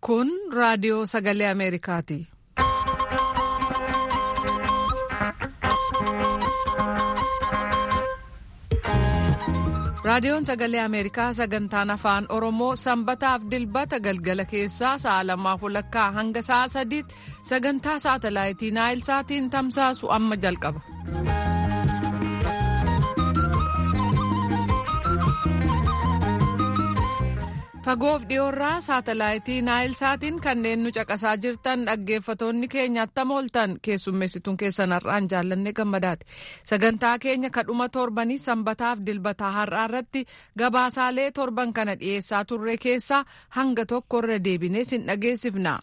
Kun raadiyoo sagalee Ameerikaati. Raadiyoon sagalee Ameerikaa sagantaan afaan Oromoo sanbataaf dilbata galgala keessaa sa'a 2:00 hanga sa'a 3 sagantaa saatalaayitii Naayilsaatiin tamsaasu amma jalqaba. Fagoof dhiyoorraa saatalaayitii Naayilsaatiin kanneen nu caqasaa jirtan dhaggeeffatoonni keenya attam ooltan keessummeessituun keessan har'aan jaallanne gammadaati. Sagantaa keenya kadhuma torbanii sanbataaf dilbataa har'aa irratti gabaasaalee torban kana dhiyeessaa turre keessaa hanga tokko irra deebinee sin dhageessifna.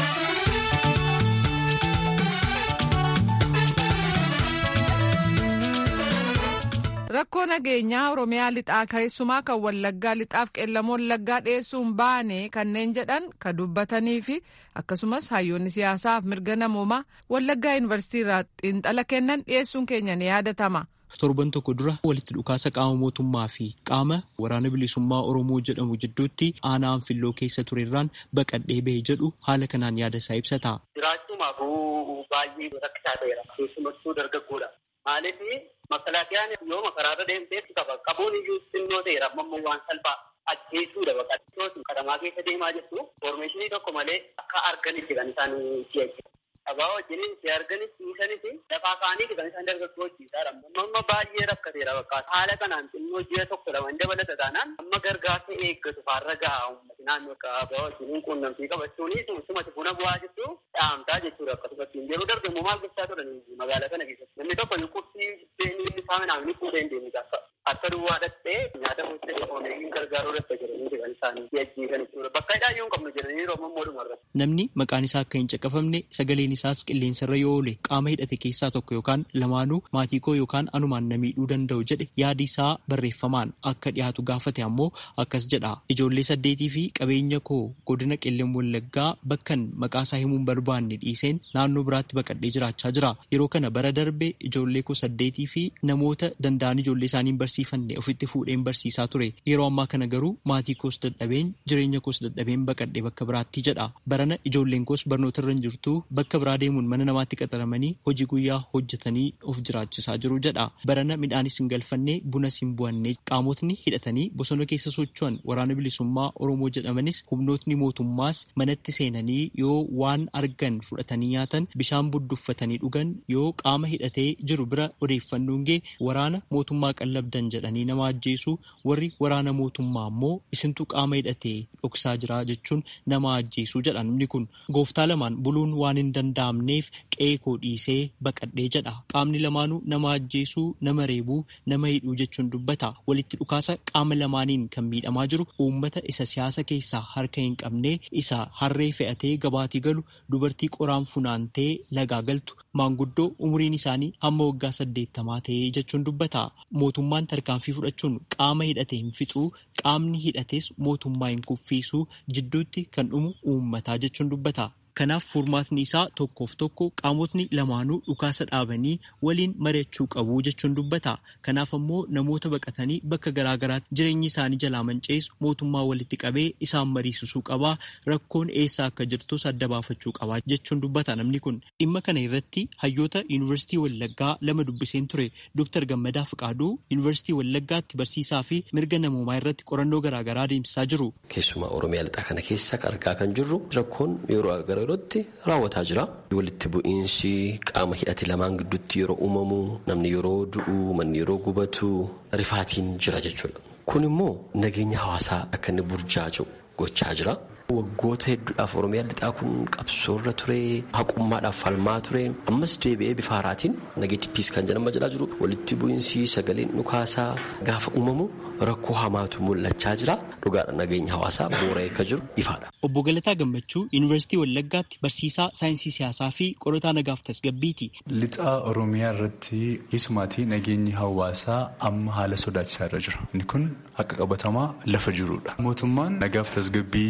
Rakkoo nageenyaa Oromiyaa lixaa keessumaa kan Wallaggaa lixaaf qeellam Wallaggaa dhiyeessuun baane kanneen jedhan kan dubbatanii fi akkasumas hayyoonni siyaasaaf mirga namoomaa Wallaggaa Yuunivarsiitii irraa xiinxala kennan dhiyeessuun keenya ni yaadatama. Torban tokko dura walitti dhukaasa qaama mootummaa fi qaama waraana bilisummaa Oromoo jedhamu jidduutti aanaa Anfilloo keessa turerraan baqadhee bahe jedhu haala kanaan yaada isaa ibsata. Jiraachumaafuu baay'ee rakkisaa ta'eera. Keessumattuu dargaggoodha. Maaliif makalaakaan yoo makaraarra deemtee qabuun iyyuu xinnoo ta'eera ammoo waan salphaa ajjeesuudha baqattooti katamaa keessa deemaa jirtu foormeeshinii tokko malee akka arganitti kan isaan si'achi. Abaa wajjiniin si arganitti isanis lafaa kaanii kan isaan dargaggoo hojjiisaadha. Amma baay'ee rakkateera bakka haala kanaan xinnoo ji'a tokko lama hin dabalata taanaan amma gargaarsa eeggatu faarra gahaa uummati naannoo akka abaa wajjiniin quunnamtii qabachuuni sumatti buna bu'aa jettu dhaamtaa jechuudha akkasumatti yeroo dargamu maal gochaa turan magaalaa kana keessatti namni tokko qursii deemee inni saaminaan ni fuudhee hin deemne akka duwwaa dhattee nyaata hojjetee oomishuun gargaaruu dhatta jedhanii kan isaanii ajjeesan jechuudha bakka hidhaayyuu hin qabnu jedhanii yeroo mammoodhuma irratti. Namni maqaan isaa akka hin caqafamne sagaleen isaas qilleensarra yoo oole qaama hidhate keessaa tokko yookaan lamaanuu maatii koo yookaan anumaan na miidhuu danda'u jedhe yaadi isaa barreeffamaan akka dhiyaatu gaafate ammoo akkas jedha. Ijoollee 8 fi qabeenya koo godina qeellam Wallaggaa bakkan maqaa isaa himuun barbaanne dhiiseen naannoo biraatti baqadhee jiraachaa jira. Yeroo kana bara darbe ijoollee koo 8 fi namoota danda'an ijoollee isaanii barsiifanne ofitti fuudheen barsiisaa ture. Yeroo ammaa kana garuu maatii koos dadhabeen jireenya koos dadhabeen baqadhee bakka biraatti jedha. Barana ijoolleen koos barnoota irra hin jirtu bakka biraa deemuun mana namaatti qaxaramanii hojii guyyaa hojjetanii of jiraachisaa jiru jedha. Barana midhaanis hin galfanne bunas hin bu'anne qaamotni hidhatanii bosona keessa socho'an waraana bilisummaa Oromoo jedhamanis humnootni mootummaas manatti seenanii yoo waan argan fudhatanii nyaatan bishaan budduffatanii dhugan yoo qaama hidhatee jiru bira odeeffannoon gee waraana mootummaa qallabdan jedhanii nama ajjeesu warri waraana mootummaa ammoo isintu qaama hidhatee dhoksaa jira jechuun nama ajjeesu jedha. Namni kun gooftaa lamaan buluun waan hin danda'amneef qe'ee koo dhiisee baqadhee jedha. Qaamni lamaanuu nama ajjeesuu nama reebuu nama hidhuu jechuun dubbata. Walitti dhukaasa qaama lamaaniin kan miidhamaa jiru uummata isa siyaasa keessaa harka hin qabne isa harree fe'atee gabaatii galu dubartii qoraan funaantee lagaa galtu maanguddoo umuriin isaanii hamma waggaa 80 ta'ee jechuun dubbata. Mootummaan tarkaanfii fudhachuun qaama hidhate hin fixuu qaamni hidhates mootummaa hin kuffiisuu jidduutti kan dhumu uummataa jechuun dubbata. Kanaaf furmaatni isaa tokkoof tokko qaamotni lamaanuu dhukaasa dhaabanii waliin mari'achuu qabu jechuun dubbata. Kanaaf ammoo namoota baqatanii bakka garaagaraatti jireenyi isaanii jalaa manca'es mootummaa walitti qabee isaan mariisisuu qabaa rakkoon eessaa akka jirtus adda baafachuu qabaa jechuun dubbata. Namni kun dhimma kana irratti hayyoota Yuunivarsiitii Wallaggaa 2 dubbiseen ture. Dr. Gammadaa Fiqaaduu Yuunivarsiitii Wallaggaatti barsiisaa fi mirga namoomaa irratti qorannoo garaagaraa adeemsisaa jiru. Keessumaa Oromiyaa lixaa kana keessa argaa kan jirru rakkoon yeroo yerootti raawwataa jira. Walitti bu'iinsi qaama hidhate lamaan gidduutti yeroo uumamu namni yeroo du'u manni yeroo gubatu rifaatiin jira jechuudha. Kun immoo nageenya hawaasaa akka inni burjaaju gochaa jira. Waggoota hedduudhaaf Oromiyaa lixaa kun qabsoorra ture haqummaadhaaf falmaa ture ammas deebi'ee bifa haaraatiin nageetti piis kan jedhama jedhaa jiru. Walitti bu'iinsi sagaleen dhukaasaa gaafa uumamu rakkoo hamaatu mul'achaa jira. Dhugaadha nageenya hawaasaa bu'uura akka jiru ifaadha. Obbo Galataa Gammachuu Yuunivarsiitii Wallaggaatti barsiisaa saayinsii siyaasaa fi qorataa nagaaf tasgabbiiti. Lixaa Oromiyaa irratti keessumaatii nageenyi hawaasaa amma haala sodaachisaa irra jira. Inni kun haqa qabatamaa lafa jirudha. Mootummaan nagaaf tasgabbii buusa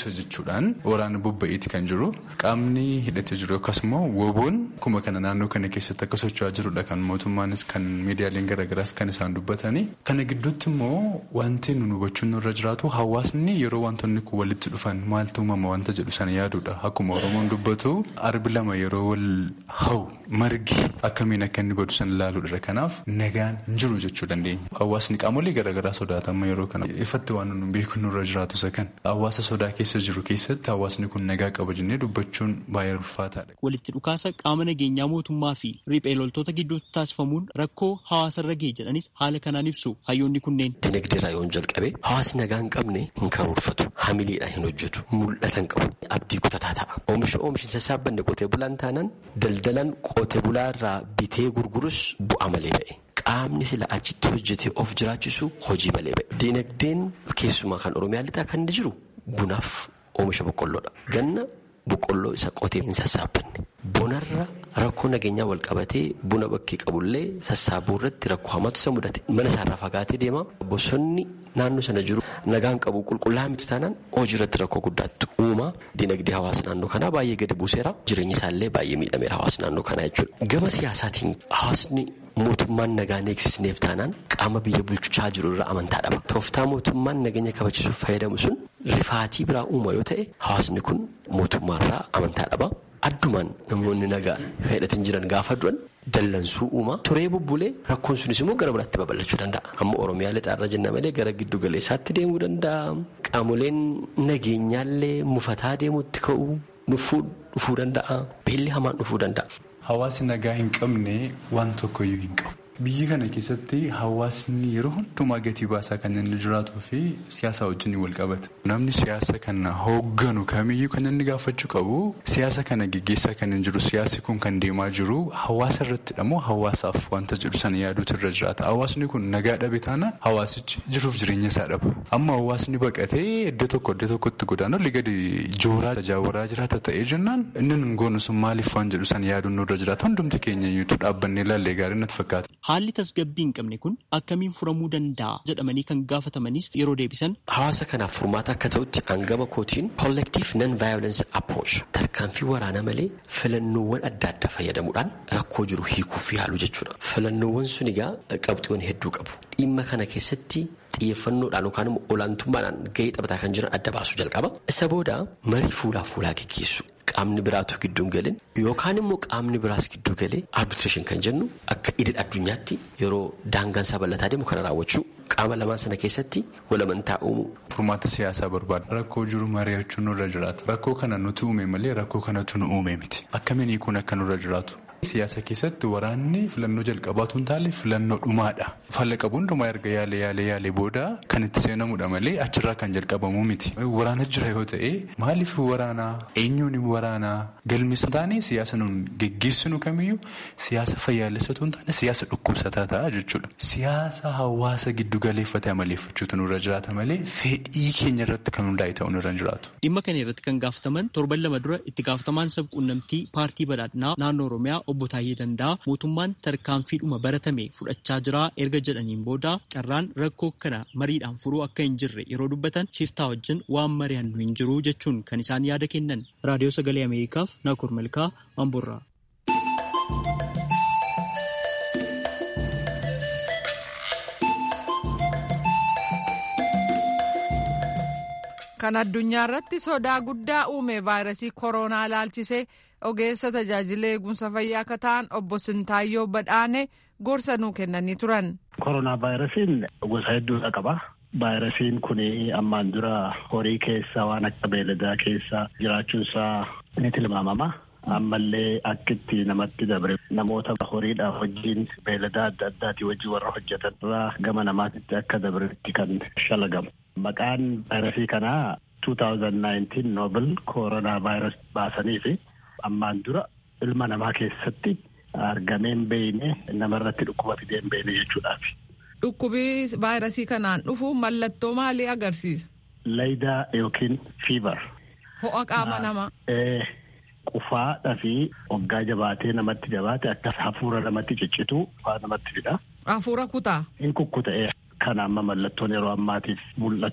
ittisa jechuudhaan waraana bobba'eeti kan jiru. Qaamni hidhatee jiru akkasuma woboon akkuma kana naannoo kana keessatti akka socho'aa jirudha kan mootummaanis kan miidiyaaleen garaagaraas kan isaan dubbatanii. Kana gidduutti immoo wanti nu hubachuun nurra jiraatu hawaasni yeroo wantoonni kun walitti dhufan maaltu uumama wanta jedhu sana yaaduudha. Akkuma Oromoon dubbatu arbi lama yeroo wal hawu margi akkamiin akka inni badu sana ilaaluudha. Kanaaf nagaan hin jiru jechuu dandeenya. Hawaasni qaamolee garaagaraa sodaatama yeroo kana ifatti waan nu beeknu nurra jiraatu isa kan hawaasa sodaa keessa jiru keessatti hawaasni kun nagaa qaba jennee dubbachuun baay'ee ulfaataadha. Walitti dhukaasa qaama nageenyaa mootummaa fi riphee loltoota gidduutti taasifamuun rakkoo hawaasarra ga'e jedhanis haala kanaan ibsu hayyoonni kunneen. Dinagdee raayoon jalqabe hawaasni nagaa hin qabne hin karoorfatu hamileedhaan hin hojjetu mul'ata hin qabu abdii kutataa ta'a. Oomishin sassaabbanne qotee bulaan taanaan daldalan qotee bulaa irraa bitee gurgurus bu'aa malee ba'e. Qaamni sila achitti hojjetee of jiraachisu hojii malee ba'e. Dinagdeen keessumaa kan Oromiyaa lixaa kan jiru bunaaf oomisha boqqolloodha. Ganna boqqolloo isa qotee hin sassaabbanne. Bonarra rakkoo nageenyaa wal qabatee buna bakkee qabullee sassaabuu irratti rakkoo hamaatu isa mudate. Mana isaarraa fagaatee deema. Bosonni naannoo sana jiru nagaan qabu qulqullaa'aa miti taanaan hojii irratti rakkoo guddaatu uuma. Dinagdee hawaasa naannoo kanaa baay'ee gadi buuseera. Jireenyi isaallee baay'ee miidhameera hawaasa naannoo kanaa jechuudha. Gama siyaasaatiin hawaasni mootummaan nagaan eegsisneef taanaan qaama biyya bulchaa jiru irraa amantaa dhaba. Tooftaa mootummaan nageenya kabachiisuuf fayyadamu sun rifaatii biraa uuma yoo ta'e hawaasni kun mootummaarraa amantaa dhaba. Addumaan namoonni nagaa hidhatin jiran gaafa du'an dallansuu uuma. Turee bubbulee rakkoon sunis immoo gara biraatti babal'achuu danda'a. Amma Oromiyaa lixaarra jenna malee gara giddu galeessaatti deemuu danda'a. Qaamoleen nageenyaallee mufataa deemuutti ka'uu dhufuu danda'a. Beelli hamaan dhufuu danda'a. Hawaasni nagaa hin qabne waan tokkoyyuu hin qabu. Biyyi kana keessatti hawaasni yeroo hundumaa gatii baasaa kan inni jiraatuu fi siyaasa wajjin wal qabata. Namni siyaasa kana hoogganu kamiyyuu kan inni gaafachuu qabu siyaasa kana geggeessaa kan hin jiru siyaasi kun kan deemaa jiru hawaasa irrattidha moo hawaasaaf wanta jedhu sana yaaduutu irra jiraata. Hawaasni kun nagaa dhabe taana hawaasichi jiruuf jireenya isaa dhaba. Amma hawaasni baqatee iddoo tokkotti godaanu gadi jooraa jaawaraa jiraata ta'ee jennaan inni nun goonu sun maaliif waan jedhu sana yaaduun nurra jiraata. Hundumti keenya iyyuu dhaabbannee ilaallee gaarii natti fakkaata. Haalli tasgabbii hin qabne kun akkamiin furamuu danda'a jedhamanii kan gaafatamanis yeroo deebisan. Hawaasa kanaaf furmaata akka ta'utti hangama kootiin collective non-violence approach tarkaanfii waraanaa malee filannoowwan adda addaa fayyadamuudhaan rakkoo jiru hiikuuf yaalu jechuudha. Filannoowwan sun egaa qabxiiwwan hedduu qabu. Dhimma kana keessatti xiyyeeffannoodhaan yookaan immoo olaantummaadhaan gahee taphataa kan jiran adda baasuu jalqaba. Isa booda marii fuulaa geggeessu. Qaamni biraatu gidduun galeen yookaan immoo qaamni biraas gidduu galee arbitreeshin kan jennu akka idil addunyaatti yeroo daangaan isaa bal'ataa deemu kana raawwachuu qaama lamaan sana keessatti walamantaa uumuu. Furmaata siyaasaa barbaada. Rakkoo jiru mari'achuun nurra jiraata. Rakkoo kana nuti uume malee rakkoo kanatu nu uume miti. Akkamiin kun akka nurra jiraatu. Siyaasa keessatti waraanni filannoo jalqabaatu hin taane filannoo dhumaadha. Falla qabu hundumaa erga yaalee booda kan itti seenamudha malee achirraa kan jalqabamu miti. Waraana jira yoo ta'e maaliif waraanaa eenyuun waraanaa galmeessa taane siyaasa nuun geggeessinu kamiyyuu siyaasa fayyaalessatu hin taane siyaasa dhukkubsataa ta'a jechuudha. Siyaasa hawaasa giddu galeeffatee amaleeffachuutu nurra jiraata malee fedhii keenya irratti kan hundaa'e ta'u nurra hin jiraatu. Dhimma kana irratti kan gaafataman torban lama dura itti gaafatamaan sabquunnamtii paartii badhaadhinaa naannoo Oromiyaa obbo Taayyee Danda'a mootummaan tarkaanfiidhuma baratame fudhachaa jira erga jedhaniin booda carraan rakkoo kana mariidhaan furuu akka hin jirre yeroo dubbatan shiftaa wajjin waan mari'annu hin jiru jechuun kan isaan yaada kennan. Raadiyoo Sagalee Ameerikaaf Naakur Malkaa Amboorraa. Kan addunyaa irratti sodaa guddaa uume vaayirasii koronaa ilaalchisee ogeessa tajaajila eegumsa fayyaa akka ta'an obbo Sintaayyoo Badhaane gorsa nuu kennanii turan. Koronaa vaayirasiin gosa hedduudha qaba. Vaayirasiin kun ammaan dura horii keessa waan akka beeladaa keessa jiraachuunsaa ni tilmaamama. Ammallee akkitti namatti dabre namoota horiidhaa wajjin beeladaa adda addaatii wajjin warra hojjetan irraa gama namaatitti akka dabretti kan shalagamu. Maqaan vaayirasii kanaa 2019 Nobel Koronaa Vaayirasii baasanii fi ammaan dura ilma namaa keessatti argameen beeyne namarratti dhukkuba fideen beeyne jechuudhaaf. Dhukkubii vaayirasii kanaan dhufu mallattoo maalii agarsiisa? Laydaa yookiin fiibar. Ho'a qaama namaa. Qufaadhaa fi hoggaa jabaatee namatti jabaate akkas hafuura namatti ciccitu faa namatti fida. Hafuura kutaa? Hin kukkuta'ee. Kan amma mallattoon yeroo ammaatiif mul'atu.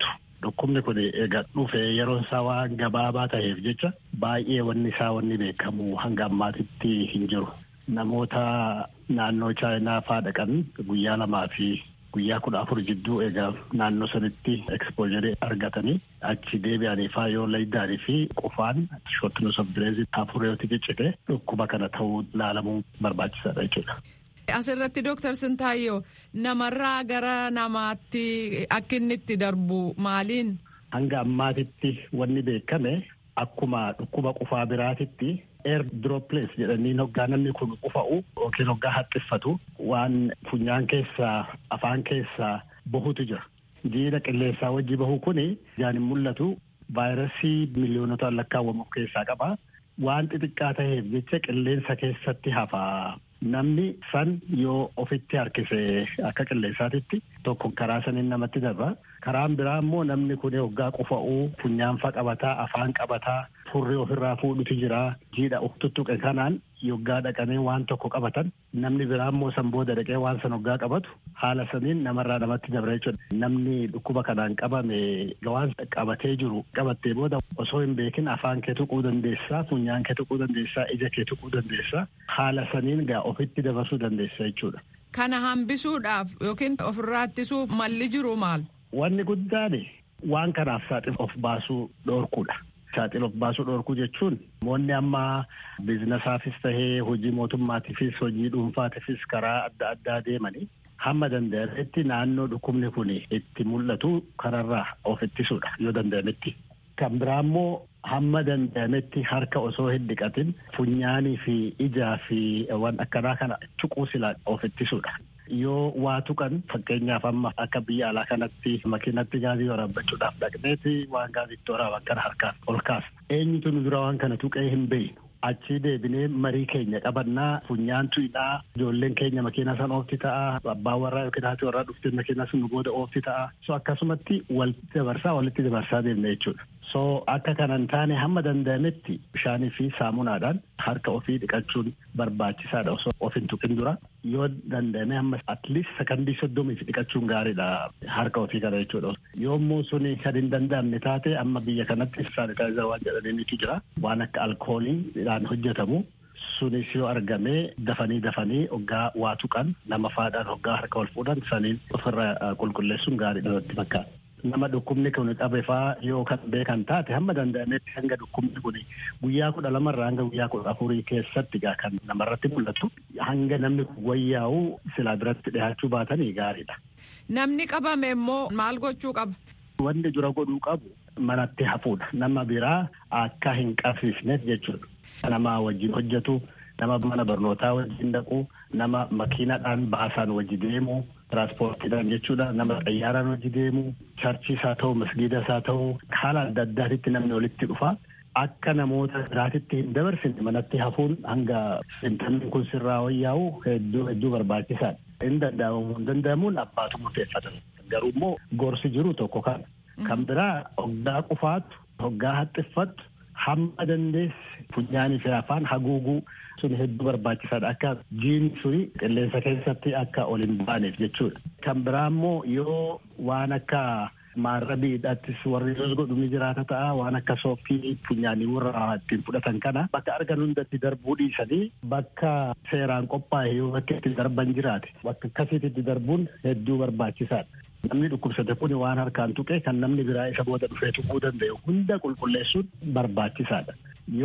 Dhukkubni kun egaa dhufee yeroon isaa waan gabaabaa ta'eef jecha baay'ee wanni beekamu hanga ammaatitti hin jiru. Namoota naannoo chaayinaa faa dhaqan guyyaa 2 fi guyyaa 14 jidduu egaa naannoo sanitti ekspoojiree argatanii achi deebi'anii faa yoo laydaanii fi qufaan shortness of breath hafuureetti ciccite dhukkuba kana ta'uu ilaalamuu barbaachisaadha jechuudha. Asirratti Dooktar Sintaayyoo namarraa gara namaatti akka inni itti darbu maaliin? Hanga ammaatitti wanni beekame akkuma dhukkuba qufaa biraatitti air droplets jedhanii hoggaa namni kun qufa'u yookiin hoggaa haxxiffatu waan funyaan keessaa afaan keessaa bahutu jira. Jiidha qilleensaa wajji bahu kuni ijaan hin mul'atu vaayirasii miliyoonota lakkaawwamu keessaa qaba. Waan xixiqqaa ta'eef jecha qilleensa keessatti hafaa. Namni san yoo ofitti harkise akka qilleensaatitti tokko karaa saniin namatti darba. Karaan biraa immoo namni kun hoggaa qufa'uu funyaanfa qabataa afaan qabataa furrii ofirraa fuudhutu jira. Jiidha of tuttuqe kanaan yoggaa dhaqanii waan tokko qabatan namni biraa immoo san booda dhaqee waan san hoggaa qabatu haala saniin namarraa namatti dabra jechuudha. Namni dhukkuba kanaan qabame waan qabatee jiru qabattee booda osoo hin beekin afaan kee tuquu dandeessaa, funyaan kee tuquu dandeessaa, ija kee tuquu dandeessaa. Haala saniin gaa ofitti dabarsuu dandeessa jechuudha. Kana hambisuudhaaf yookiin ofirraa ittisuuf malli jiru maal? Wanni guddaan waan kanaaf saaxil of baasuu dhoorkuudha. Saaxil of baasuu dhoorkuu jechuun namoonni amma biizinasaafis tahee hojii mootummaatiifis hojii dhuunfaatiifis karaa adda addaa deemanii hamma danda'ametti naannoo dhukkubni kun itti mul'atu kanarraa of ittisuudha yoo danda'ametti. Kan biraa immoo hamma danda'ametti harka osoo hin dhiqatin funyaanii fi ijaa fi waan akkanaa kana tuquu silaa of ittisuudha. Yoo waa tuqan fakkeenyaaf amma akka biyya alaa kanatti makiinatti gaazii waraabbachuudhaaf dhaqneeti waan gaaziitti waraaban kana harkaan ol kaasa. Eenyutu nu dura waan kana tuqee hin beeknu. Achii deebinee marii keenya qabannaa funyaan tuyidhaa ijoolleen keenya makiina san oofti ta'a abbaan warraa yookiin haati warraa dhuftee makiina sun nu booda oofti ta'a. So akkasumatti walitti dabarsaa deemna jechuudha. So akka kanan taane hamma danda'ametti bishaanii fi saamunaadhaan harka ofii dhiqachuun barbaachisaadha osoo of hin tuqin dura. Yoo danda'ame hamma at least sakandii 30 dhiqachuun gaariidha harka ofii kana jechuudha. Yommuu suni kan hin danda'amne taate amma biyya kanatti saanitaayizer waan jedhaniitu jira. Waan akka alkooliidhaan hojjetamu. Sunis yoo argame dafanii hoggaa waa tuqan nama faadhaan hoggaa harka ol fuudhan saniin ofirra qulqulleessuun gaariidha natti fakkaata. Nama dhukkubni kun qabe faa yoo kan beekan taate hamma danda'ametti hanga dhukkubni kun guyyaa 12 irraa hanga guyyaa 14 keessatti kan namarratti mul'atu hanga namni wayyaa'u silaa biratti dhiyaachuu baatanii gaariidha. Namni qabame immoo maal gochuu qaba? Wanni dura godhuu qabu manatti hafuudha. Nama biraa akka hin qabsiisneef jechuudha. Nama wajjin hojjetu, nama mana barnootaa wajjin dhaqu, nama makiinadhaan baasaan wajji deemu. Tiraaspoortiidhaan jechuudha nama xayyaaraan hojii deemu charchiis haa ta'u masgiidas haa ta'u haala adda addaatitti namni walitti dhufa akka namoota biraatitti hin dabarsine manatti hafuun hanga intalli kun sirraa wayyaa'u hedduu barbaachisaadha. Hin danda'amu hin danda'amuun abbaatu murteeffatan garuu immoo gorsi jiru tokko kana. Kan biraa hoggaa qufaatu hoggaa haxxiffatu hamma dandeessi funyaanii fi afaan haguuguu. Sun hedduu barbaachisaadha akka jiin suni qilleensa keessatti akka ol hin baaneef jechuudha. Kan biraa immoo yoo waan akka maarrabiidhaattis warri godhu ni jiraata ta'a waan akka sooffii funyaanii warra ittiin fudhatan kana bakka argan hundatti darbuu dhiisanii bakka seeraan qophaa'e yoo bakka itti darban jiraate bakka akkasiitti darbuun hedduu barbaachisaadha. Namni dhukkubsate kun waan harkaan tuqe kan namni biraa isa booda dhufee tuquu danda'u hunda qulqulleessuun barbaachisaadha.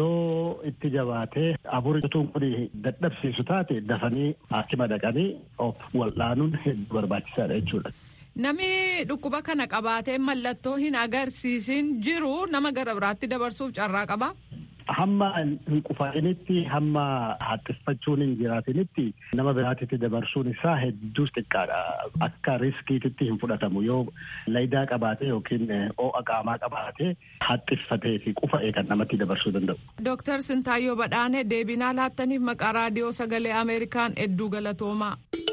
Yoo itti jabaatee afuurituun kun dadhabsiisu taate dafanii haakima dhaqanii of wal'aanuun hedduu barbaachisaadha jechuudha. Namni dhukkuba kana qabaatee mallattoo hin agarsiisin jiru nama gara biraatti dabarsuuf carraa qaba. Hamma hin qufaa'initti hamma haxxiffachuun hin jiraatinitti nama biraatitti dabarsuun isaa hedduus xiqqaadha. Akka riskiititti hin fudhatamu yoo laydaa qabaate yookiin ho'a qaamaa qabaate haxxiffatee fi qufa'ee kan namatti dabarsuu danda'u. Dooktar Sintaayyoo Badhaanee deebii nuuf laattaniif maqaa raadiyoo sagalee Ameerikaan hedduu galatoomaa.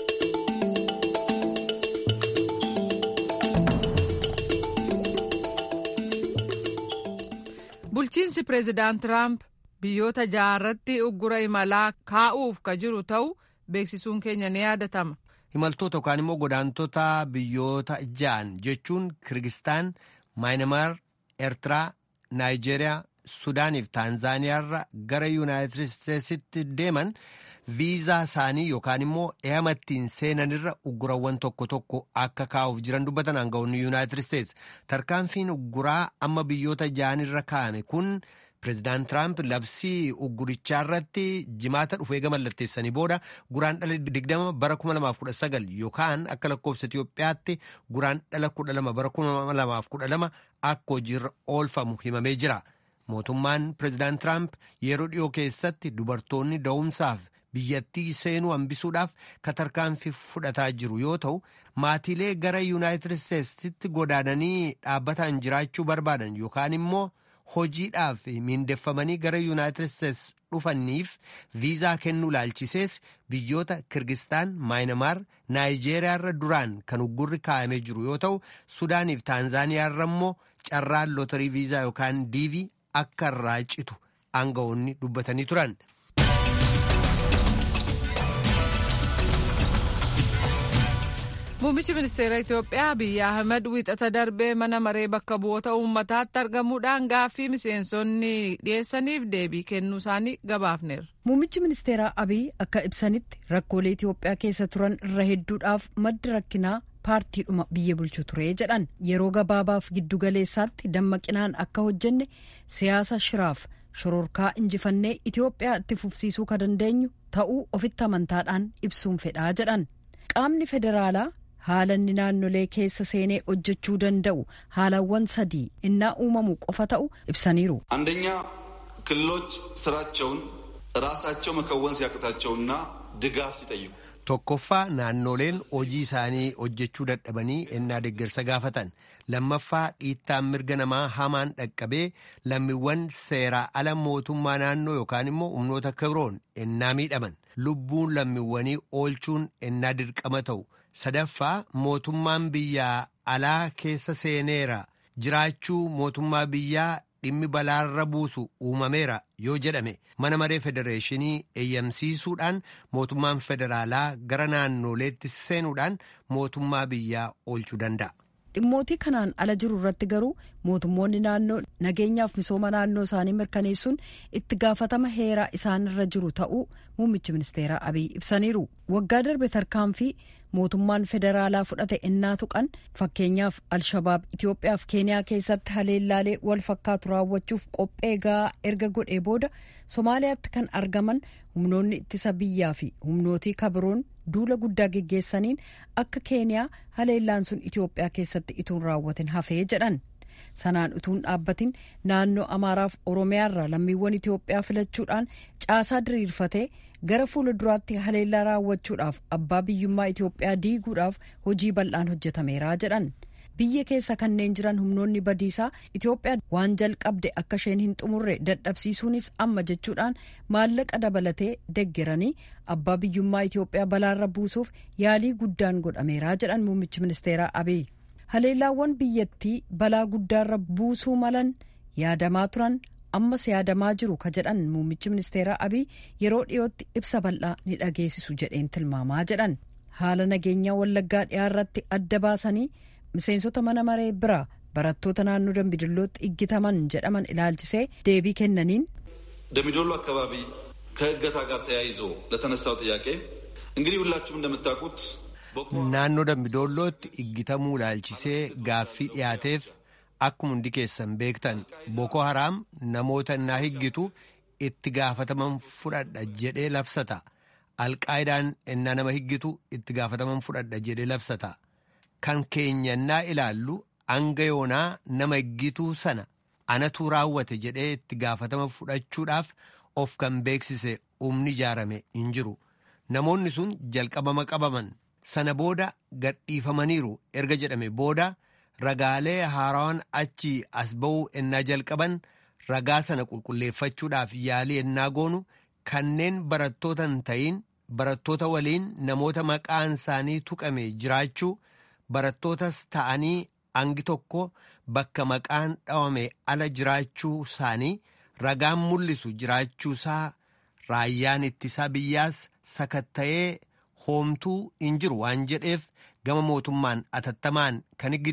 Bulchiinsi Pireezidaant Tiraamp biyyoota 6 irratti uggura imalaa kaa'uuf ka jiru ta'u beeksisuun keenya ni yaadatama. Imaltoota yookaan immoo godaantota biyyoota 6 jechuun Kirgistaan, Maayinamaar, Eertiraa, Naayijeeriyaa, Sudaaniif Taanzaaniyaarra gara Yuunaayitid Isteetsitti deeman viizaa isaanii yookaan immoo eeyamattiin seenanirra uggurawwan tokko tokko akka kaa'uuf jiran dubbatan aangawoonni Yuunaayitid Isteets. Tarkaanfiin ugguraa amma biyyoota ja'anirra kaa'ame kun Pireezidaant Tiraamp labsii uggurichaa irratti jimaata dhufee gama mallatteessanii booda guraandhala 20 bara 2019 yookaan akka lakkoofsa Itiyoophiyaatti guraandhala 12 bara 2012 akka hojiirra oolfamu himamee jira. Mootummaan Pireezidaant Tiraamp yeroo dhiyoo keessatti dubartoonni da'umsaaf biyyattii seenuu hambisuudhaaf tarkaanfii fudhataa jiru yoo ta'u, maatiilee gara Yuunaayitid Isteetsitti godaananii dhaabbataan jiraachuu barbaadan yookaan immoo hojiidhaaf miindeffamanii gara Yuunaayitid Isteets dhufaniif viizaa kennuu laalchisees biyyoota Kirgistaan, Maayinamaar, Naayijeeriyaarra duraan kan uggurri kaa'amee jiru yoo ta'u, Sudaaniif Taanzaaniyaarra immoo carraan lootarii viizaa yookaan diivii akka irraa citu aangawoonni dubbatanii turan. Muummichi ministeera Itoophiyaa Abiyyi Ahmed wiixata darbee mana maree bakka bu'oota uummataatti argamuudhaan gaaffii miseensonni dhiyeessaniif deebii kennuu isaanii gabaafneera. Muummichi ministeeraa Abiyyi akka ibsanitti rakkoolee Itoophiyaa keessa turan irra hedduudhaaf maddi rakkinaa paartiidhuma biyya bulchu ture jedhan. Yeroo gabaabaaf giddugaleessaatti dammaqinaan akka hojjenne siyaasa shiraaf shororkaa injifannee Itoophiyaa itti fufsiisuu ka dandeenyu ta'uu ofitti amantaadhaan ibsuun fedhaa jedhan. Qaamni federaalaa haala inni naannolee keessa seenee hojjechuu danda'u haalawwan sadii innaa uumamu qofa ta'u ibsaniiru. አንደኛ ክልሎች ስራቸውን ራሳቸው መከወን ሲያቅታቸውና ድጋፍ ሲጠይቁ tokkoffaa naannoleen hojii isaanii hojjechuu dadhabanii ennaa deeggarsa gaafatan. Lammaffaa dhiittaan mirga namaa hamaan dhaqqabee lammiiwwan seeraa ala mootummaa naannoo yookaan immoo humnoota kibiroon ennaa miidhaman. Lubbuun lammiiwwanii oolchuun ennaa dirqama ta'u. Sadaffaa mootummaan biyyaa alaa keessa seeneera jiraachuu mootummaa biyyaa dhimmi balaarra buusu uumameera yoo jedhame mana maree federeeshinii eeyyamsiisuudhaan mootummaan federaalaa gara naannoleetti seenuudhaan mootummaa biyyaa oolchuu danda'a. Dhimmootii kanaan ala jiru irratti garuu mootummoonni naannoo nageenyaaf misooma naannoo isaanii mirkaneessuun itti gaafatama heeraa isaanirra jiru ta'uu muummichi ministeeraa Abiyyi ibsaniiru. Waggaa darbe tarkaanfii mootummaan federaalaa fudhate innaa tuqan fakkeenyaaf Alshabaab Itoophiyaaf Keeniyaa keessatti haleellaalee wal fakkaatu raawwachuuf qophee gahaa erga godhee booda Somaaliyaatti kan argaman humnoonni ittisa biyyaa fi humnootii kabiroon duula guddaa geggeessaniin akka Keeniyaa haleellaan sun Itoophiyaa keessatti ituun raawwatin hafee jedhan. Sanaan utuun dhaabbatin naannoo Amaaraaf Oromiyaarraa lammiiwwan Itoophiyaa filachuudhaan caasaa diriirfatee gara fuula duraatti haleellaa raawwachuudhaaf abbaa biyyummaa Itoophiyaa diiguudhaaf hojii bal'aan hojjetameera jedhan. Biyya keessa kanneen jiran humnoonni badiisaa Itoophiyaa waan jalqabde akka isheen hin xumurre dadhabsiisuunis amma jechuudhaan maallaqa dabalatee deggeranii abbaa biyyummaa Itoophiyaa balaarra buusuuf yaalii guddaan godhameera jedhan muummichi ministeeraa Abiyyi. Haleellaawwan biyyattii balaa guddaarra buusuu malan yaadamaa turan ammas yaadamaa jiru ka jedhan muummichi ministeeraa Abiyyi yeroo dhiyootti ibsa bal'aa ni dhageessisu jedheen tilmaamaa jedhan. Haala nageenyaa Wallaggaa dhiyaarratti adda baasanii miseensota mana maree biraa barattoota naannoo Dambidillootti iggitaman jedhaman ilaalchisee deebii kennaniin ደምቢዶሎ አካባቢ ከእገታ ጋር ተያይዞ ለተነሳው ጥያቄ እንግዲህ ሁላችሁም እንደምታውቁት naannoo Dambidoollootti iggitamuu ilaalchisee gaaffii dhiyaateef akkuma hundi keessan beektan Boko Haram namoota innaa higgitu itti gaafataman fudhadha jedhee labsata. Alqaayidaan innaa nama higgitu itti gaafataman fudhadha jedhee labsata. Kan keenya innaa ilaallu hanga yoonaa nama higgituu sana anatu raawwate jedhee itti gaafatama fudhachuudhaaf of kan beeksise humni ijaarame hin jiru. Namoonni sun jalqabama qabaman. Sana booda gadhiifamaniiru erga jedhame booda ragaalee haaraan achi as ba'uu ennaa jalqaban ragaa sana qulqulleeffachuudhaaf yaalii ennaa goonu kanneen barattoota hin ta'in barattoota waliin namoota maqaan isaanii tuqame jiraachuu barattootas ta'anii hangi tokko bakka maqaan dhawame ala jiraachuu isaanii ragaan mul'isu jiraachuusaa raayyaan ittisaa biyyaas sakatta'ee hoomtuu hin jiru waan jedheef gama mootummaan atattamaan kan higgitaman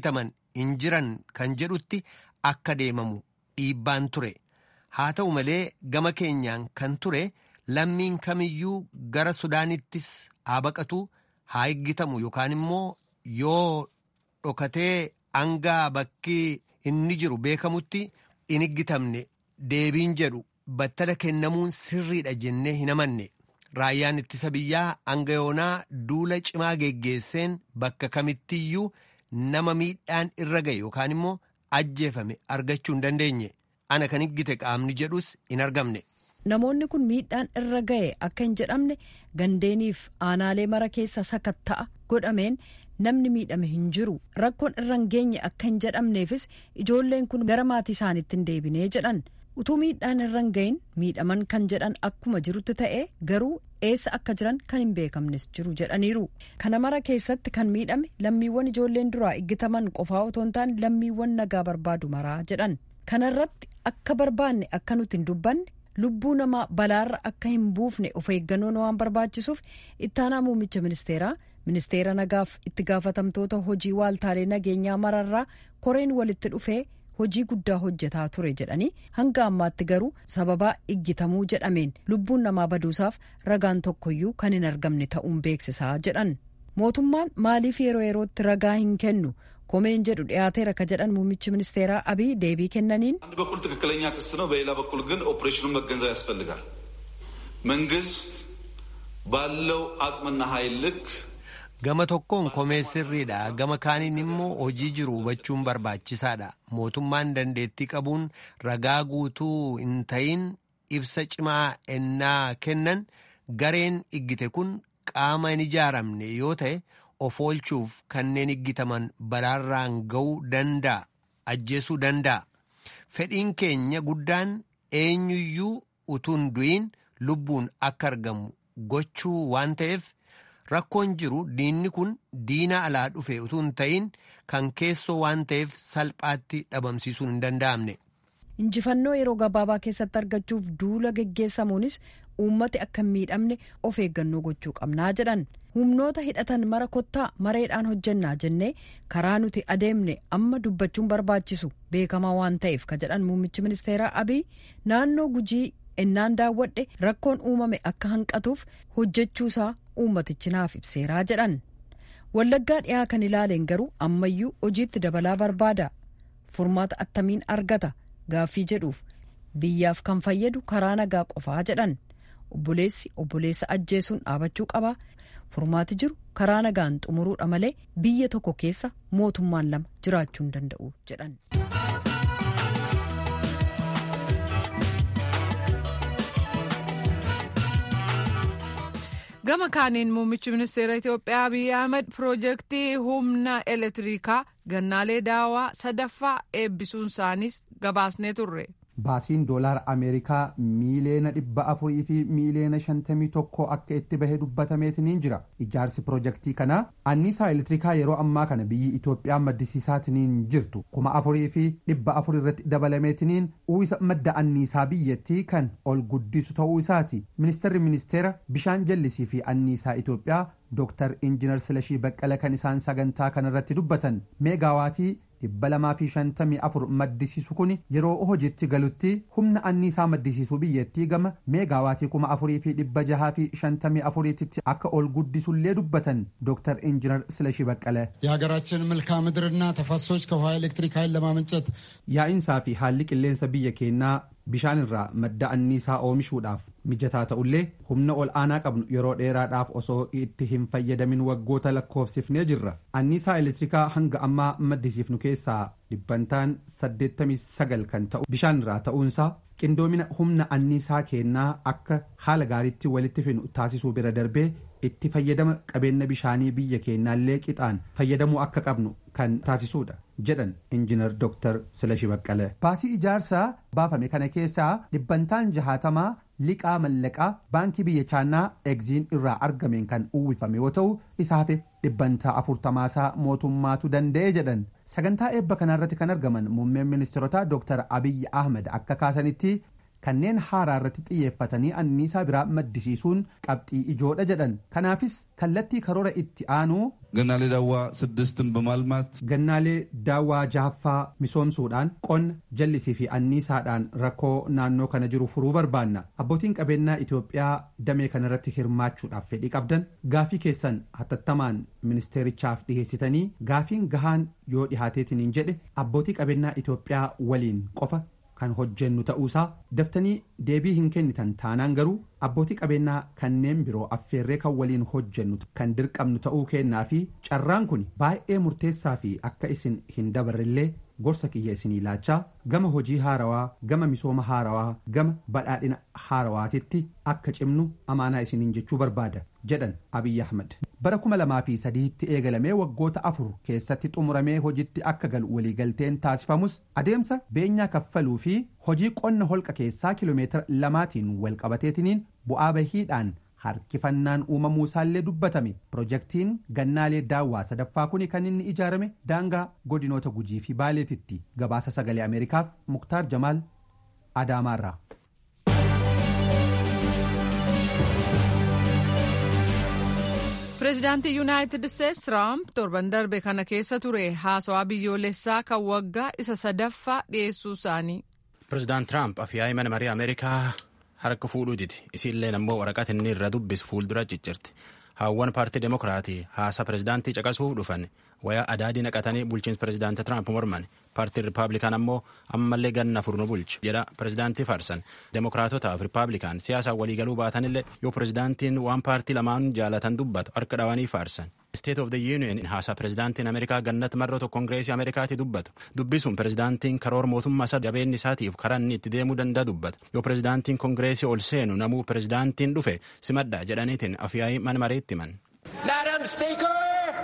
hin jiran kan jedhutti akka deemamu dhiibbaan ture. Haa ta'u malee gama keenyaan kan ture lammiin kamiyyuu gara Sudaanittis haa baqatu haa eeggatamu yookaan immoo yoo dhokatee hangaa bakki inni jiru beekamutti hin eeggatamne deebiin jedhu battala kennamuun sirriidha jennee hin amanne. Raayyaan ittisa biyyaa hanga yoonaa duula cimaa geggeesseen bakka kamittiyyuu nama miidhaan irra ga'e yookaan immoo ajjeefame argachuu hin dandeenye. Ana kan eeggate qaamni jedhus hin argamne. Namoonni kun miidhaan irra ga'e akka hin jedhamne gandeeniif aanaalee mara keessa sakatta'a godhameen namni miidhame hin jiru. Rakkoon irra hin geenye akka hin jedhamneefis ijoolleen kun gara maatii isaaniitti hin deebinee jedhan. Utuu miidhaan irra hin gahin miidhaman kan jedhan akkuma jirutti ta'e garuu eessa akka jiran kan hin beekamnes jiru jedhaniiru. Kana mara keessatti kan miidhame lammiiwwan ijoolleen duraa eeggataman qofaa otoo hin taane lammiiwwan nagaa barbaadu maraa jedhan. Kanarratti akka barbaanne akka nuti hin dubbanne lubbuu namaa balaarra akka hin buufne of eeggannoon waan barbaachisuuf ittaanaa muummicha ministeera nagaaf itti gaafatamtoota hojii waaltaalee nageenyaa mararraa koreen walitti dhufee hojii guddaa hojjetaa ture jedhanii hanga ammaatti garuu sababaa eeggatamuu jedhameen lubbuun namaa baduusaaf ragaan tokkoyyuu kan hin argamne ta'uun beeksisaa jedhan. Mootummaan maaliif yeroo yerootti ragaa hin kennu? ኮሜን ጀዱ ዲያቴራ ከጀዳን ሙሚች ሚኒስቴራ አብይ ዴቢ ከነኒን አንድ በኩል ትክክለኛ ክስ ነው በሌላ በኩል ግን ኦፕሬሽኑን መገንዘብ ያስፈልጋል መንግስት ባለው አቅምና ኃይል ልክ gama tokkoon komee sirriidha gama kaaniin immoo hojii jiru hubachuun barbaachisaadha mootummaan dandeettii qabuun ragaa guutuu hin ta'in ibsa cimaa ennaa kennan gareen eeggate kun qaama hin ijaaramne yoo ta'e of oolchuuf kanneen eeggataman balaarraan ga'uu danda'a ajjeesuu danda'a fedhiin keenya guddaan eenyuyyuu utuun du'iin lubbuun akka argamu gochuu waan ta'eef rakkoon jiru diinni kun diina alaa dhufe utuun ta'in kan keessoo waan ta'eef salphaatti dhabamsiisuun hin danda'amne. Injifannoo yeroo gabaabaa keessatti argachuuf duula geggeessamuunis uummati akka hin miidhamne of eeggannoo gochuu qabnaa jedhan. Humnoota hidhatan mara kottaa mareedhaan hojjennaa jennee karaa nuti adeemne amma dubbachuun barbaachisu beekamaa waan ta'eef ka jedhan muummichi ministeeraa Abiy naannoo Gujii ennaan daawwadhe rakkoon uumame akka hanqatuuf hojjechuusaa uummatichi naaf ibseeraa jedhan. Wallaggaa dhiyaa kan ilaaleen garuu ammayyuu hojiitti dabalaa barbaada. Furmaata attamiin argata gaaffii jedhuuf biyyaaf kan fayyadu karaa nagaa qofaa jedhan. Obboleessi obboleessa ajjeesuun dhaabachuu qaba. Furmaati jiru karaa nagaan xumuruudha malee biyya tokko keessa mootummaan lama jiraachuu hin danda'u jedhan. gama kaaniin muummichi ministeera Itoophiyaa Abiy Ahmed piroojeektii humna elektirikaa gannaalee daawaa sadaffaa eebbisuun isaaniis gabaasnee turre. Baasiin doolaara Ameerikaa miiliyoona 400 fi miiliyoona 51 akka itti bahe dubbatameetiniin jira. Ijaarsi piroojeektii kanaa anniisaa elektirikaa yeroo ammaa kana biyyi Itoophiyaa maddisiisaatiniin jirtu 4,400 irratti dabalameetiniin uwwisa madda anniisaa biyyattii kan ol guddisu ta'uu isaati. Ministeera bishaan jallisii fi anniisaa Itoophiyaa Dr. Injiinar Silashii Baqqala kan isaan sagantaa kanarratti dubbatan meegaawaatii 254 maddisiisu kun yeroo hojiitti galutti humna anniisaa maddisiisuu biyyattii gama meegaawaatii 4,654 tti akka ol guddisullee dubbatan Dr. Injiinar Silashii Baqqala. የሀገራችን መልክዓ ምድርና ተፋሰሶች ከውሃ ኤሌክትሪክ ኃይል ለማመንጨት yaa'insaa fi haalli qilleensa biyya keenyaa bishaan irraa madda anniisaa oomishuudhaaf mijataa ta'ullee humna ol aanaa qabnu yeroo dheeraadhaaf osoo itti hin fayyadamin waggoota lakkoofsifnee jirra. Anniisaa elektirikaa hanga ammaa maddisiifnu keessaa dhibbantaan 89 kan ta'u bishaan irraa ta'uunsaa qindoomina humna anniisaa keenyaa akka haala gaariitti walitti finu taasisuu bira darbee itti fayyadama qabeenya bishaanii biyya keenyaallee qixaan fayyadamuu akka qabnu kan taasisuudha jedhan Injiinar Dr. Silashii Baqqala. Baasii ijaarsaa baafame kana keessaa dhibbantaan 60 liqaa mallaqaa baankii biyya chaanaa egziin irraa argameen kan uwwifame yoo ta'u isaaf dhibbantaa 40 mootummaatu danda'e jedhan. Sagantaa eebba kanarratti kan argaman muummeen ministeerotaa Dr. Abiy Ahmed akka kaasanitti kanneen haaraa irratti xiyyeeffatanii anniisaa biraa maddisiisuun qabxii ijoodha jedhan. Kanaafis kallattii karoora itti aanuu ገናሌ ዳዋ 6ን በማልማት ገናሌ ዳዋ ጃፋ ሚሶምሱudhaan qonna jallisii fi anniisaadhaan rakkoo naannoo kana jiru furuu barbaanna. Abbootiin qabeenyaa Itoophiyaa damee kanarratti hirmaachuudhaaf fedhii qabdan gaafii keessan hatattamaan ministeerichaaf dhiheessitanii gaafiin gahaan yoo dhihaateetiniin jedhe abbootii qabeenyaa Itoophiyaa waliin qofa kan hojjennu ta'uusaa daftanii deebii hin kennitan taanaan garuu abbootii qabeenyaa kanneen biroo affeerree kan waliin hojjennu kan dirqamnu ta'uu kennaa fi carraan kun baay'ee murteessaa fi akka isin hin dabarrellee gorsa kiyya isinii laachaa gama hojii haarawaa gama misooma haarawaa gama badhaadhina haarawaatitti akka cimnu amaanaa isiniin jechuu barbaada jedhan Abiyyi Ahmad. Bara 2003tti eegalamee waggoota 4 keessatti xumuramee hojiitti akka galu waliigalteen taasifamus adeemsa beenyaa kaffaluu fi hojii qonna holqa keessaa kiiloomeetira 2tiin wal qabateetiniin bu'aa bahiidhaan harkifannaan uumamuu isaallee dubbatame. Pirojektiin gannaalee daawwaa sadaffaa kuni kan inni ijaarame daangaa godinoota Gujii fi Baaleetitti. Gabaasa sagalee Ameerikaaf Muktaar Jamaal Adaamaarraa. Pireezidaantii Yuunaayitid Isteetsi Tiraamp torban darbe kana keessa ture haasawaa biyyoolessaa kan waggaa isa sadaffaa dhiyeessuu isaanii. Pireezidaant Tiraamp afyaa'ii mana marii Ameerikaa harka fuudhuu diti. Isiilleen ammoo waraqata inni irra dubbisu fuuldura ciccirti. Haawwan paartii Demokiraatii haasaa pireezidaantii caqasuuf dhufan wayaa adaadii naqatanii bulchiinsa pireezidaantii Tiraamp morman. Paartiin Rippaabilikaan ammoo ammallee ganna furnu bulchu jedha pireezidaantii faarsan. Demokiraatotaaf Rippaabilikaan siyaasaan waliigaluu baatanillee yoo pireezidaantiin waan paartii lamaan jaalatan dubbatu harka dhawanii faarsan. State of the Union haasaa pireezidaantiin Ameerikaa gannatti marroo Koongireesii Ameerikaatti dubbatu. Dubbisuun pireezidaantiin karoora mootummaa isaa jabeenni isaatiif karaa inni itti deemuu danda'a dubbata. Yoo pireezidaantiin Koongireesii ol seenu namuu pireezidaantiin dhufe simadha jedhaniitiin afyaa'ii mana mariitti himan. Madam Speaker,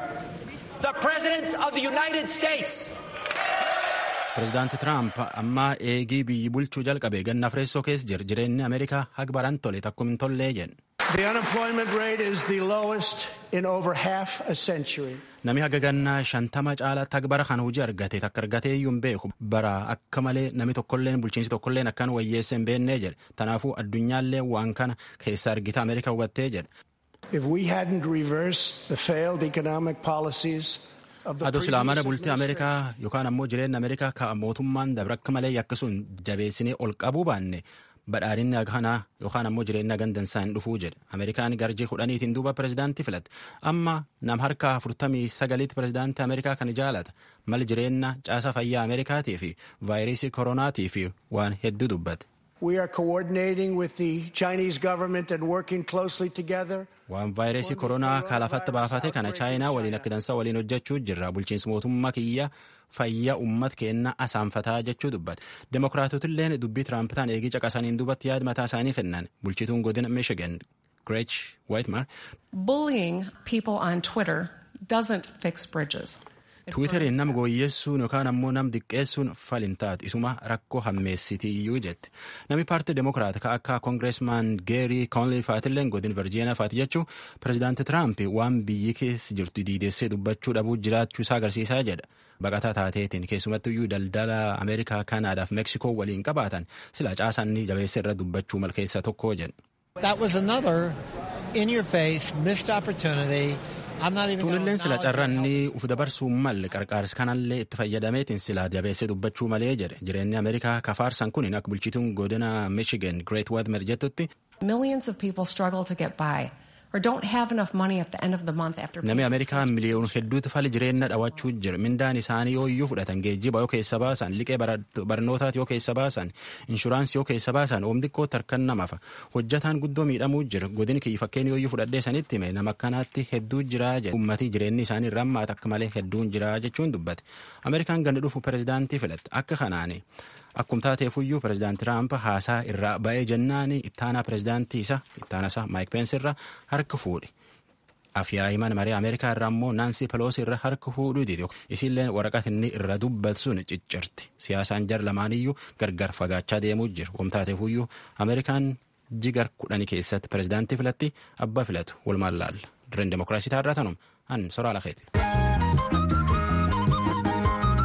the President of the United States. Pireezidaantii Tiraamp amma eegii biyyi bulchuu jalqabe ganna Afreessoo keessa jireenyi Ameerikaa haga baran tole takkum hin tollee jedhe. The unemployment rate is the lowest in over half a century. Nami haga gannaa 50 caalaatti haga bara kan hojii argate takka argatee iyyuu hin beeku. Bara akka malee nami tokkolleen bulchiinsi tokkolleen akkaan wayyeesse hin beennee jedhe. Tanaafuu addunyaallee waan kana keessa argita Ameerikaa hubattee jedhe. If we hadn't reversed the failed economic policies Adoo silaamana bultii Ameerikaa yookaan ammoo jireenya Ameerikaa ka mootummaan dabre akka malee yakkasuun jabeessinee ol qabuu baanne badhaadhinni kanaa yookaan ammoo jireenya gandansaa hin dhufuu jedhe. Ameerikaan garjii 10tiin duuba pireezidaantii filatte. Amma nam harka 49tti pireezidaantii Ameerikaa kan jaalata. Mal jireenya caasaa fayyaa Ameerikaatii fi vaayirasii koronaatii fi waan hedduu dubbate. We are coordinating with the Chinese government and working closely together. Waan vaayirasii koronaa kaalafatti baafate kana chaayinaa waliin akka dansaa waliin hojjechuu jirra. Bulchiinsi mootummaa kiyya fayyaa uummat keenna asaanfataa jechuu dubbate. Demokiraatotilleen dubbii Tiraamptaan eegii caqasaniin duubatti yaada mataa isaanii kennan. Bulchituun godina Michigan, Gretch Whitmer. Bullying people on Twitter doesn't fix bridges. Tiwiiteriin nam gooyyeessuun yookaan ammoo nam diqqeessuun falintaat isuma rakkoo hammeessitiyyuu jette. Nami paartii Demokiraat ka akka Koongireesmaan Geerii Koonlii faatilleen godin Virjiiniyaa faati jechuu pireezidaantii Tiraamp waan biyyi keessa jirtu diidessee dubbachuu dhabuu jiraachuu isaa agarsiisaa jedha. Baqataa taateetiin keessumattuyyuu daldala Ameerikaa, Kaanaadaaf Meeksikoo waliin qabaatan sila caasanni jabeessa irra dubbachuu malkeessa tokko jedha. That was another in your face missed opportunity. Tuunilleen sila carranni uf dabarsuu malle qarqaarsi kanallee itti fayyadameetiin sila jabeessee dubbachuu malee jedhe. Jireenyi Ameerikaa kafaarsan kun akka bulchituun godina Michigan Great Whitmer jettutti. Millions of people struggle to get by or don't have enough money at the end of the month after. Nami Ameerikaa miliyoona hedduutu fali jireenya dhawachuu jira. Mindaan isaanii yoo iyyuu fudhatan geejjiba yoo keessa baasan, liqee barnootaati yoo keessa baasan, inshuraansii yoo keessa baasan, oomdikkoo tarkan namafa. Hojjataan guddoo miidhamuu jira. Godin kiyya fakkeenya yoo iyyuu fudhadhee sanitti hime nama akkanaatti hedduu jiraa jedhe. Uummatii jireenyi isaanii rammaata akka malee hedduun jiraa jechuun dubbate. Ameerikaan ganna dhufu pireezidaantii filatte. Akka kanaani. Akkuma taateefuyyuu pireezidaantii Tiraamp haasaa irraa ba'ee jennaani ittaanaa pireezidaantii isaa Maayik Peensi irraa harka fuudhe. Afyaa'ii mana marii Ameerikaa irraa immoo Naansi Peloosi irraa harka fuudhuu dide. Isiillee waraqata inni irra dubbatuun ciccirti. Siyaasaan jar lamaaniyyuu gargar fagaachaa deemuu jira. Akkuma taateefuyyuu Ameerikaan jigar 10 keessatti pireezidaantii filatti abbaa filatu walumaan laalla. Dirreen Demokiraasii taarraa tanuma an soraa lakeeti.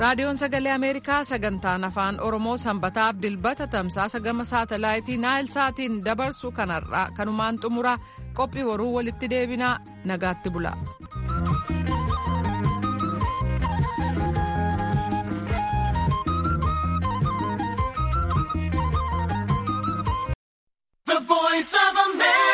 raadiyoon sagalee ameerikaa sagantaan afaan oromoo sanbataaf dilbata tamsaasa gama saatalaayitii naayil saatiin dabarsu kanarraa kanumaan xumura qophii waruu walitti deebinaa nagaatti bula.